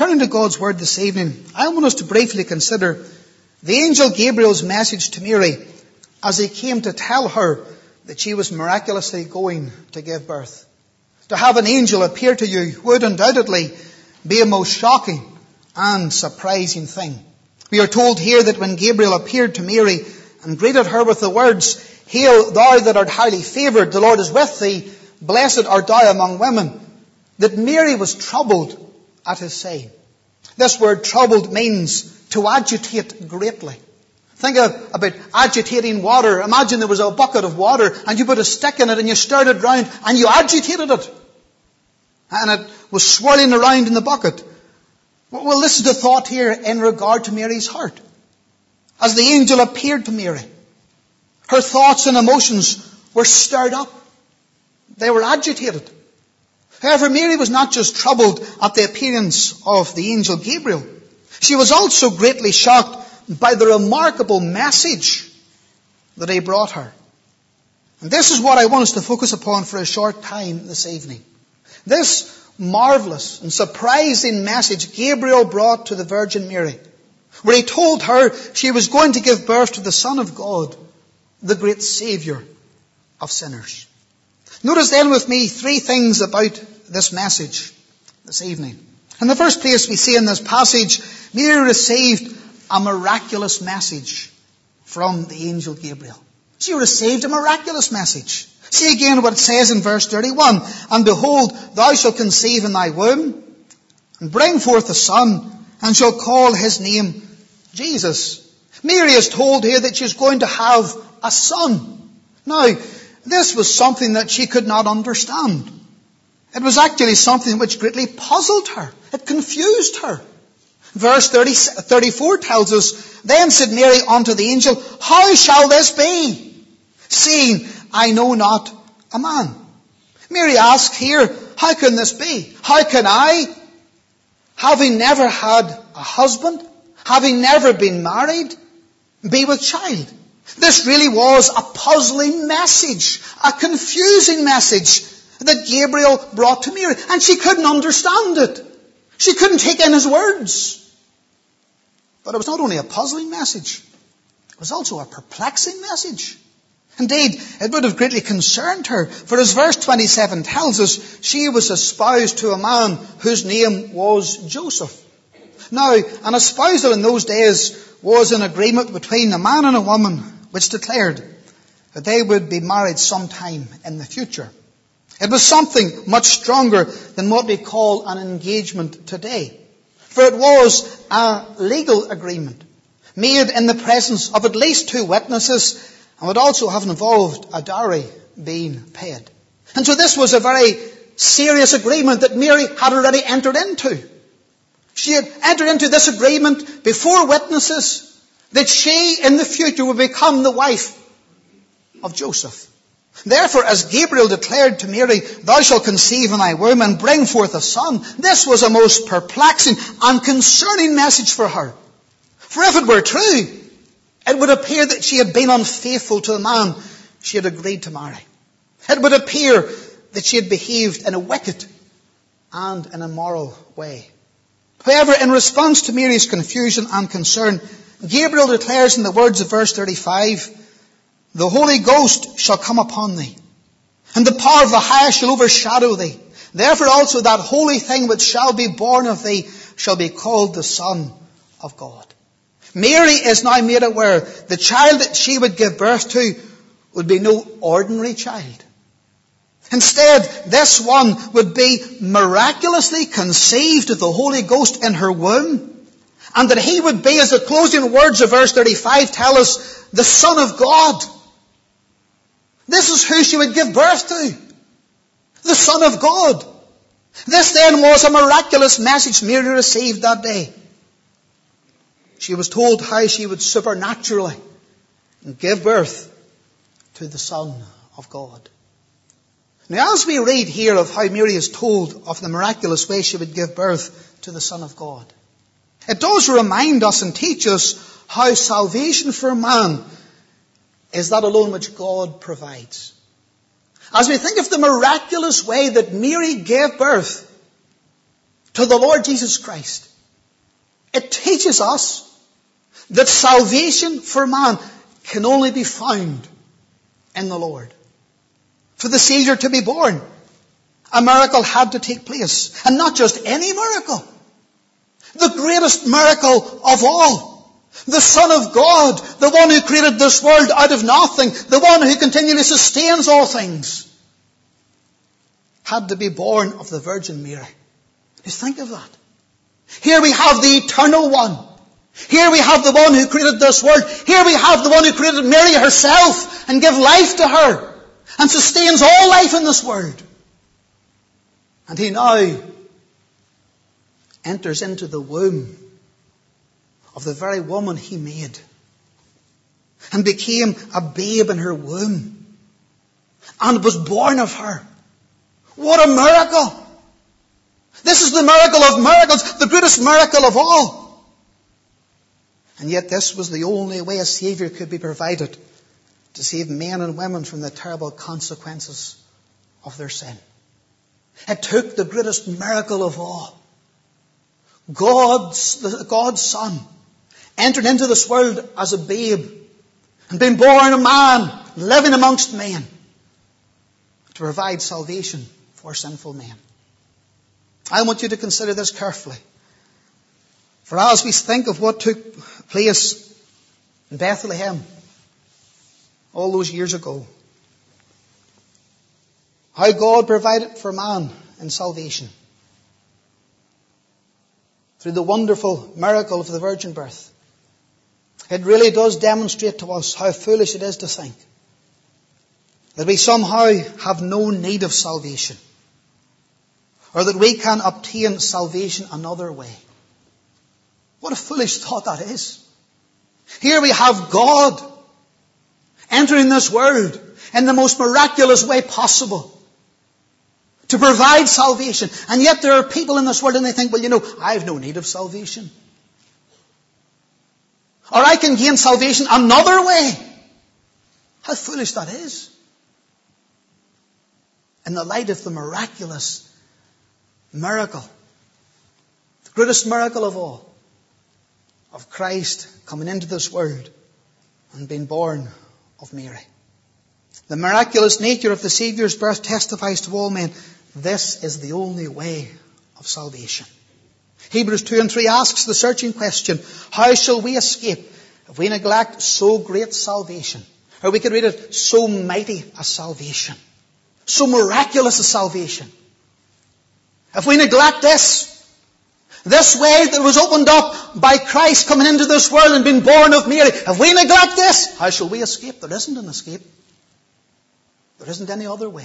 Turning to God's Word this evening, I want us to briefly consider the angel Gabriel's message to Mary as he came to tell her that she was miraculously going to give birth. To have an angel appear to you would undoubtedly be a most shocking and surprising thing. We are told here that when Gabriel appeared to Mary and greeted her with the words, "Hail, thou that art highly favoured, the Lord is with thee, blessed art thou among women," that Mary was troubled at his saying. This word troubled means to agitate greatly. Think about agitating water. Imagine there was a bucket of water and you put a stick in it and you stirred it round and you agitated it. And it was swirling around in the bucket. Well, this is the thought here in regard to Mary's heart. As the angel appeared to Mary, her thoughts and emotions were stirred up. They were agitated. However, Mary was not just troubled at the appearance of the angel Gabriel. She was also greatly shocked by the remarkable message that he brought her. And this is what I want us to focus upon for a short time this evening. This marvelous and surprising message Gabriel brought to the Virgin Mary, where he told her she was going to give birth to the Son of God, the great Saviour of sinners. Notice then with me three things about this message this evening. In the first place, we see in this passage, Mary received a miraculous message from the angel Gabriel. She received a miraculous message. See again what it says in verse 31. "And behold, thou shalt conceive in thy womb, and bring forth a son, and shall call his name Jesus." Mary is told here that she's going to have a son. Now, this was something that she could not understand. It was actually something which greatly puzzled her. It confused her. Verse 34 tells us, "Then said Mary unto the angel, How shall this be, seeing I know not a man?" Mary asks here, how can this be? How can I, having never had a husband, having never been married, be with child? This really was a puzzling message, a confusing message that Gabriel brought to Mary. And she couldn't understand it. She couldn't take in his words. But it was not only a puzzling message, it was also a perplexing message. Indeed, it would have greatly concerned her, for as verse 27 tells us, she was espoused to a man whose name was Joseph. Now, an espousal in those days was an agreement between a man and a woman which declared that they would be married sometime in the future. It was something much stronger than what we call an engagement today. For it was a legal agreement made in the presence of at least two witnesses and would also have involved a dowry being paid. And so this was a very serious agreement that Mary had already entered into. She had entered into this agreement before witnesses that she in the future would become the wife of Joseph. Therefore, as Gabriel declared to Mary, "Thou shalt conceive in thy womb and bring forth a son," this was a most perplexing and concerning message for her. For if it were true, it would appear that she had been unfaithful to the man she had agreed to marry. It would appear that she had behaved in a wicked and an immoral way. However, in response to Mary's confusion and concern, Gabriel declares in the words of verse 35, "The Holy Ghost shall come upon thee, and the power of the highest shall overshadow thee. Therefore also that holy thing which shall be born of thee shall be called the Son of God." Mary is now made aware the child that she would give birth to would be no ordinary child. Instead, this one would be miraculously conceived of the Holy Ghost in her womb, and that he would be, as the closing words of verse 35 tell us, the Son of God. This is who she would give birth to. The Son of God. This then was a miraculous message Mary received that day. She was told how she would supernaturally give birth to the Son of God. Now, as we read here of how Mary is told of the miraculous way she would give birth to the Son of God, it does remind us and teach us how salvation for man is that alone which God provides. As we think of the miraculous way that Mary gave birth to the Lord Jesus Christ, it teaches us that salvation for man can only be found in the Lord. For the Savior to be born, a miracle had to take place. And not just any miracle. The greatest miracle of all. The Son of God, the one who created this world out of nothing, the one who continually sustains all things, had to be born of the Virgin Mary. Just think of that. Here we have the Eternal One. Here we have the one who created this world. Here we have the one who created Mary herself and gave life to her and sustains all life in this world. And he now enters into the womb of the very woman he made and became a babe in her womb and was born of her. What a miracle! This is the miracle of miracles, the greatest miracle of all. And yet this was the only way a Saviour could be provided to save men and women from the terrible consequences of their sin. It took the greatest miracle of all. God's Son entered into this world as a babe and being born a man, living amongst men, to provide salvation for sinful men. I want you to consider this carefully. For as we think of what took place in Bethlehem all those years ago, how God provided for man in salvation through the wonderful miracle of the virgin birth, it really does demonstrate to us how foolish it is to think that we somehow have no need of salvation, or that we can obtain salvation another way. What a foolish thought that is. Here we have God entering this world in the most miraculous way possible to provide salvation. And yet there are people in this world and they think, well, I have no need of salvation. Or I can gain salvation another way. How foolish that is. In the light of the miraculous miracle, the greatest miracle of all, of Christ coming into this world and being born of Mary. The miraculous nature of the Saviour's birth testifies to all men, this is the only way of salvation. Hebrews 2:3 asks the searching question, how shall we escape if we neglect so great salvation? Or we could read it, so mighty a salvation. So miraculous a salvation. If we neglect this way that was opened up by Christ coming into this world and being born of Mary, if we neglect this, how shall we escape? There isn't an escape. There isn't any other way.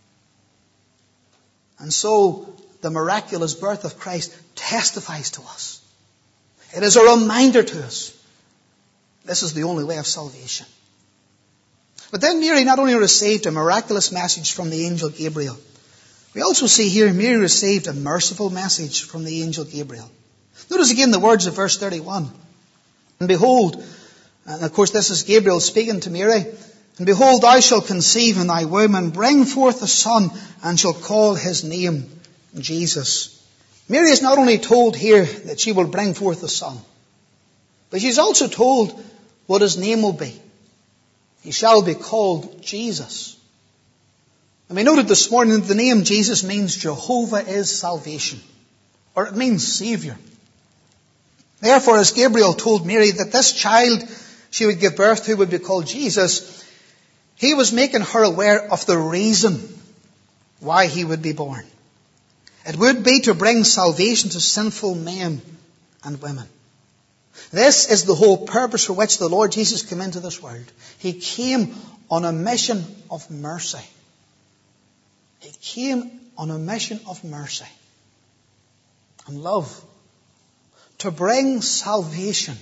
And so, the miraculous birth of Christ testifies to us. It is a reminder to us. This is the only way of salvation. But then Mary not only received a miraculous message from the angel Gabriel, we also see here Mary received a merciful message from the angel Gabriel. Notice again the words of verse 31. And behold, and of course this is Gabriel speaking to Mary, and behold, thou shalt conceive in thy womb and bring forth a son, and shall call his name Jesus. Mary is not only told here that she will bring forth a son, but she's also told what his name will be. He shall be called Jesus. And we noted this morning that the name Jesus means Jehovah is salvation, or it means Saviour. Therefore, as Gabriel told Mary that this child she would give birth to would be called Jesus, he was making her aware of the reason why he would be born. It would be to bring salvation to sinful men and women. This is the whole purpose for which the Lord Jesus came into this world. He came on a mission of mercy. He came on a mission of mercy and love to bring salvation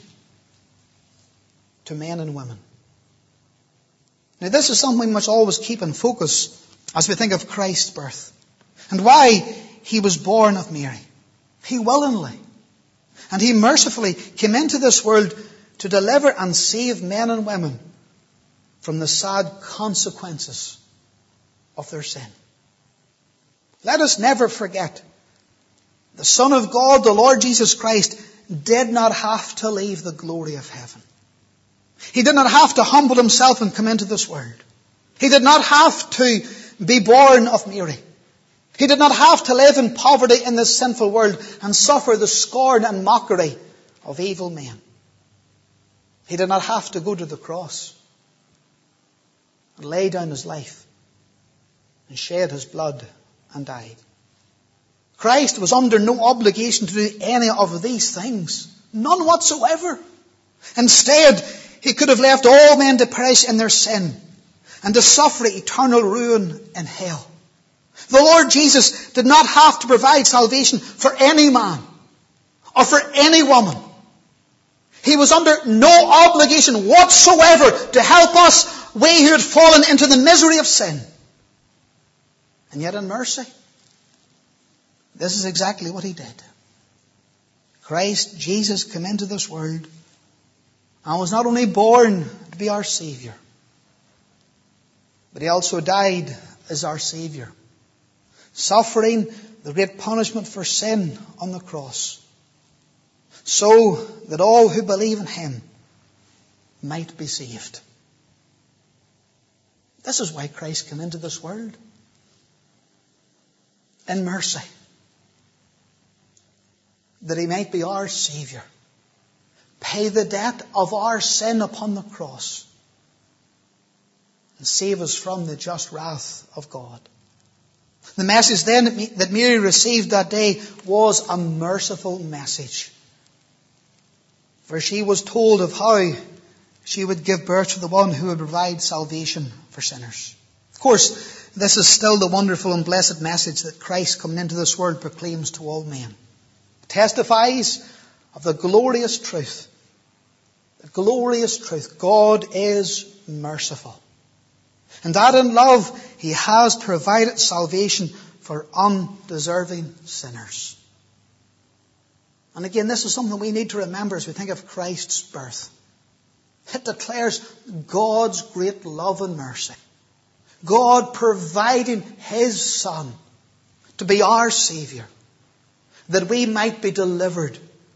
to men and women. Now this is something we must always keep in focus as we think of Christ's birth and why he was born of Mary. He willingly and he mercifully came into this world to deliver and save men and women from the sad consequences of their sin. Let us never forget the Son of God, the Lord Jesus Christ, did not have to leave the glory of heaven. He did not have to humble himself and come into this world. He did not have to be born of Mary. He did not have to live in poverty in this sinful world and suffer the scorn and mockery of evil men. He did not have to go to the cross and lay down his life and shed his blood and died. Christ was under no obligation to do any of these things. None whatsoever. Instead, he could have left all men to perish in their sin and to suffer eternal ruin in hell. The Lord Jesus did not have to provide salvation for any man or for any woman. He was under no obligation whatsoever to help us, we who had fallen into the misery of sin. And yet in mercy, this is exactly what he did. Christ Jesus came into this world and was not only born to be our Savior, but he also died as our Savior, suffering the great punishment for sin on the cross, so that all who believe in him might be saved. This is why Christ came into this world. In mercy. That he might be our Savior. Pay the debt of our sin upon the cross. And save us from the just wrath of God. The message then that Mary received that day was a merciful message. For she was told of how she would give birth to the one who would provide salvation for sinners. Of course, this is still the wonderful and blessed message that Christ coming into this world proclaims to all men. It testifies of the glorious truth. The glorious truth. God is merciful. And that in love he has provided salvation for undeserving sinners. And again, this is something we need to remember as we think of Christ's birth. It declares God's great love and mercy. God providing his Son to be our Savior, that we might be delivered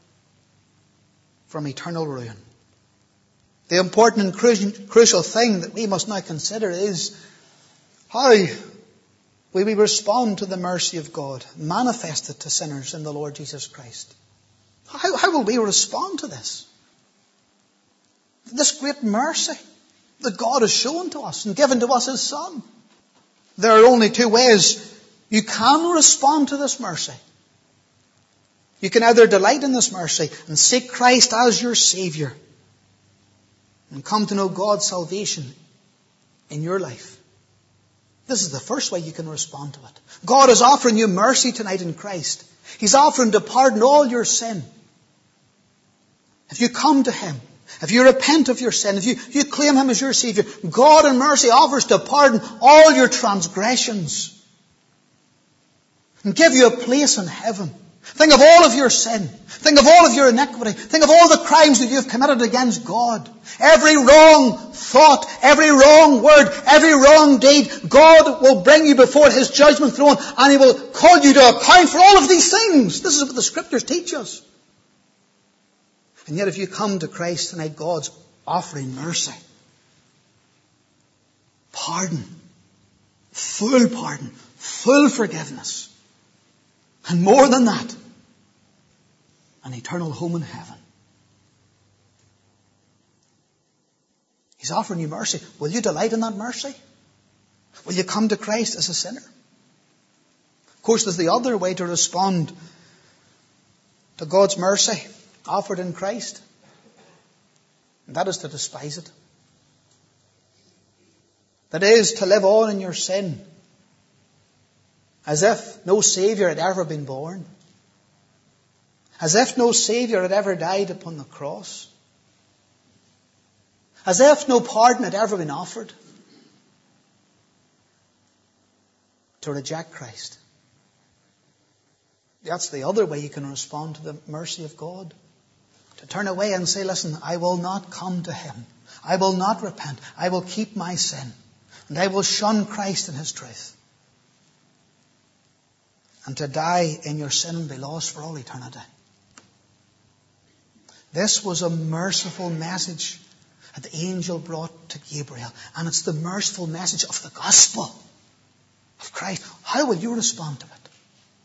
from eternal ruin. The important and crucial thing that we must now consider is how will we respond to the mercy of God manifested to sinners in the Lord Jesus Christ. How will we respond to this? This great mercy that God has shown to us and given to us his Son. There are only two ways you can respond to this mercy. You can either delight in this mercy and seek Christ as your Savior and come to know God's salvation in your life. This is the first way you can respond to it. God is offering you mercy tonight in Christ. He's offering to pardon all your sin. If you come to him, if you repent of your sin, if you claim him as your Savior, God in mercy offers to pardon all your transgressions and give you a place in heaven. Think of all of your sin. Think of all of your iniquity. Think of all the crimes that you've committed against God. Every wrong thought, every wrong word, every wrong deed, God will bring you before his judgment throne and he will call you to account for all of these things. This is what the Scriptures teach us. And yet if you come to Christ tonight, God's offering mercy. Pardon. Full forgiveness. And more than that, an eternal home in heaven. He's offering you mercy. Will you delight in that mercy? Will you come to Christ as a sinner? Of course, there's the other way to respond to God's mercy offered in Christ. And that is to despise it. That is to live on in your sin as if no Savior had ever been born. As if no Savior had ever died upon the cross. As if no pardon had ever been offered. To reject Christ. That's the other way you can respond to the mercy of God. To turn away and say, listen, I will not come to him. I will not repent. I will keep my sin. And I will shun Christ and his truth. and to die in your sin and be lost for all eternity. This was a merciful message that the angel brought to Gabriel. And it's the merciful message of the gospel of Christ. How will you respond to it?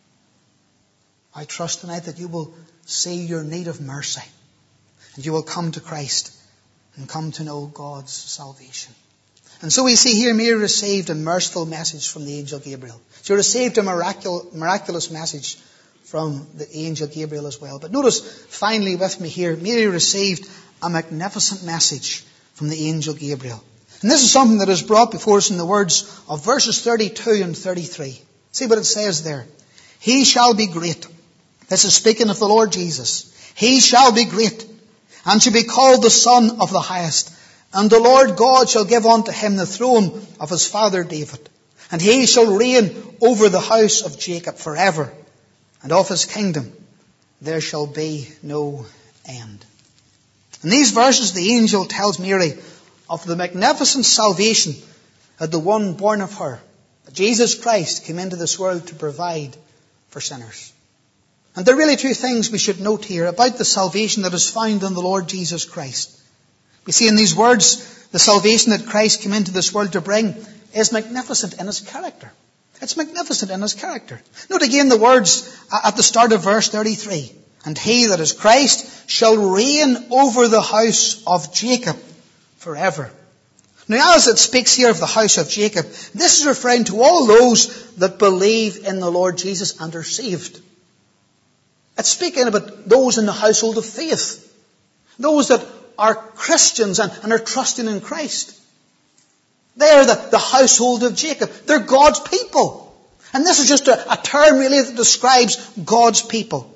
I trust tonight that you will see your need of mercy, and you will come to Christ and come to know God's salvation. And so we see here Mary received a merciful message from the angel Gabriel. She received a miraculous message from the angel Gabriel as well. But notice finally with me here, Mary received a magnificent message from the angel Gabriel. And this is something that is brought before us in the words of verses 32 and 33. See what it says there. He shall be great. This is speaking of the Lord Jesus. He shall be great, and shall be called the Son of the Highest. And the Lord God shall give unto him the throne of his father David. And he shall reign over the house of Jacob forever. And of his kingdom there shall be no end. In these verses the angel tells Mary of the magnificent salvation that the one born of her, Jesus Christ, came into this world to provide for sinners. And there are really two things we should note here about the salvation that is found in the Lord Jesus Christ. We see in these words, the salvation that Christ came into this world to bring is magnificent in his character. It's magnificent in his character. Note again the words at the start of verse 33. And he, that is Christ, shall reign over the house of Jacob forever. Now, as it speaks here of the house of Jacob, this is referring to all those that believe in the Lord Jesus and are saved. It's speaking about those in the household of faith. Those that are Christians and are trusting in Christ. They're the household of Jacob. They're God's people. And this is just a term really that describes God's people.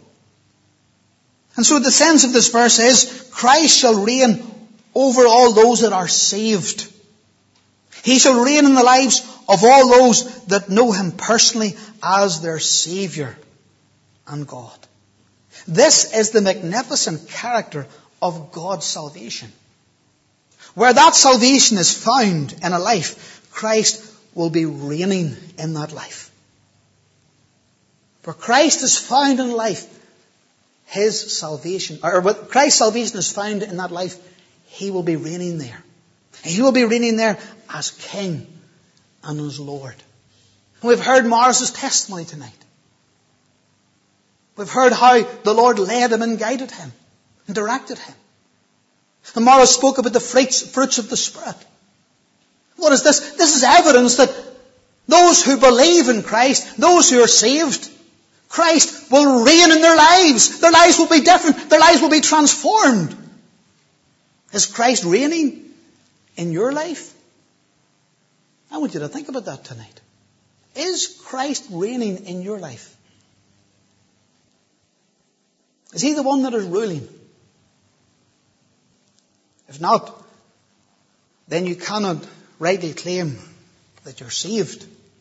And so the sense of this verse is, Christ shall reign over all those that are saved. He shall reign in the lives of all those that know him personally as their Saviour and God. This is the magnificent character of God's salvation. Where that salvation is found in a life, Christ will be reigning in that life. Where Christ is found in life, his salvation, or where Christ's salvation is found in that life, he will be reigning there. And he will be reigning there as King and as Lord. And we've heard Morris's testimony tonight. We've heard how the Lord led him and guided him and directed him. And Morris spoke about the fruits of the Spirit. What is this? This is evidence that those who believe in Christ, those who are saved, Christ will reign in their lives. Their lives will be different. Their lives will be transformed. Is Christ reigning in your life? I want you to think about that tonight. Is Christ reigning in your life? Is he the one that is ruling? If not, then you cannot rightly claim that you're saved.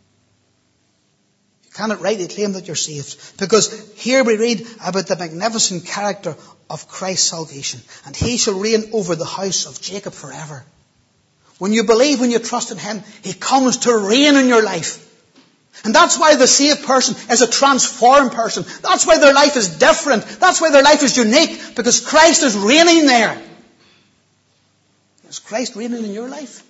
You cannot rightly claim that you're saved. Because here we read about the magnificent character of Christ's salvation. And he shall reign over the house of Jacob forever. When you believe, when you trust in him, he comes to reign in your life. And that's why the saved person is a transformed person. That's why their life is different. That's why their life is unique. Because Christ is reigning there. Is Christ reigning in your life?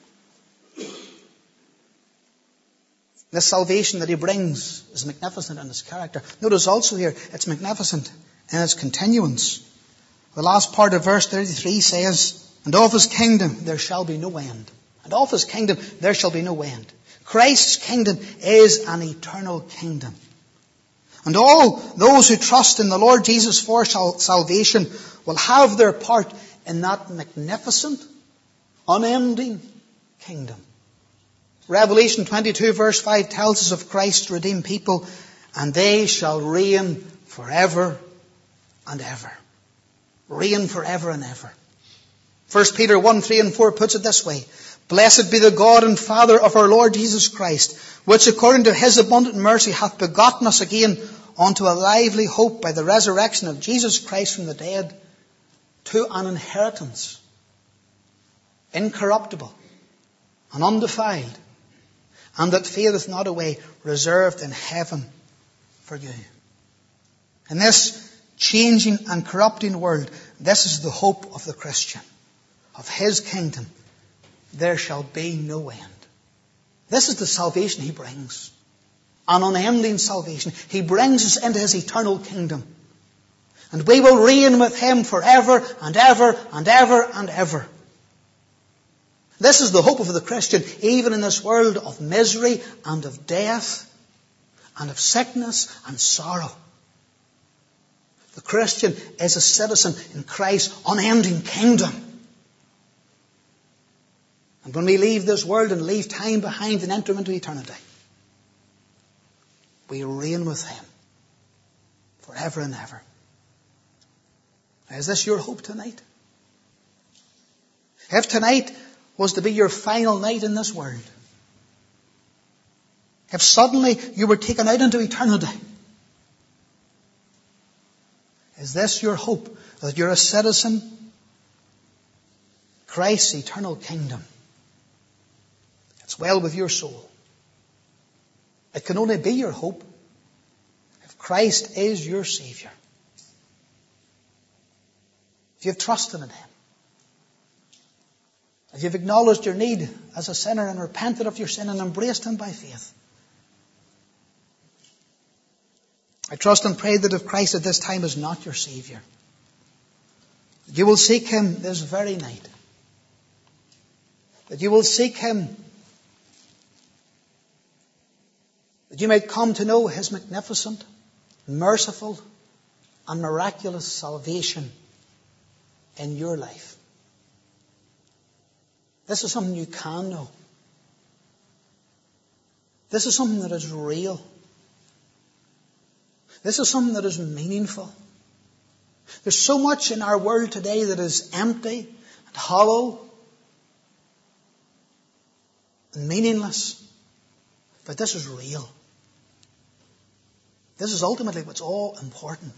This salvation that he brings is magnificent in his character. Notice also here, it's magnificent in its continuance. The last part of verse 33 says, and of his kingdom there shall be no end. And of his kingdom there shall be no end. Christ's kingdom is an eternal kingdom. And all those who trust in the Lord Jesus for salvation will have their part in that magnificent, unending kingdom. Revelation 22 verse 5 tells us of Christ's redeemed people, and they shall reign forever and ever. Reign forever and ever. 1 Peter 1, 3 and 4 puts it this way. Blessed be the God and Father of our Lord Jesus Christ, which according to his abundant mercy hath begotten us again unto a lively hope by the resurrection of Jesus Christ from the dead, to an inheritance, incorruptible and undefiled, and that fadeth not away, reserved in heaven for you. In this changing and corrupting world, this is the hope of the Christian. Of his kingdom, there shall be no end. This is the salvation he brings. An unending salvation. He brings us into his eternal kingdom. And we will reign with him forever and ever and ever and ever. This is the hope of the Christian, even in this world of misery and of death and of sickness and sorrow. The Christian is a citizen in Christ's unending kingdom. And when we leave this world and leave time behind and enter into eternity, we reign with him forever and ever. Is this your hope tonight? If tonight was to be your final night in this world, if suddenly you were taken out into eternity, is this your hope, that you're a citizen of Christ's eternal kingdom? It's well with your soul. It can only be your hope if Christ is your Saviour. If you've trusted in him. If you've acknowledged your need as a sinner and repented of your sin and embraced him by faith. I trust and pray that if Christ at this time is not your Saviour, that you will seek him this very night. That you will seek him, that you might come to know his magnificent, merciful, and miraculous salvation in your life. This is something you can know. This is something that is real. This is something that is meaningful. There's so much in our world today that is empty and hollow and meaningless. But this is real. This is ultimately what's all important.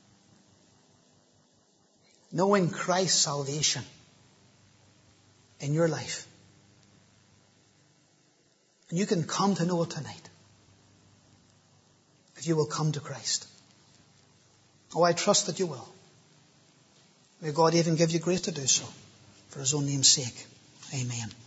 Knowing Christ's salvation in your life. And you can come to know it tonight. If you will come to Christ. Oh, I trust that you will. May God even give you grace to do so. For his own name's sake. Amen.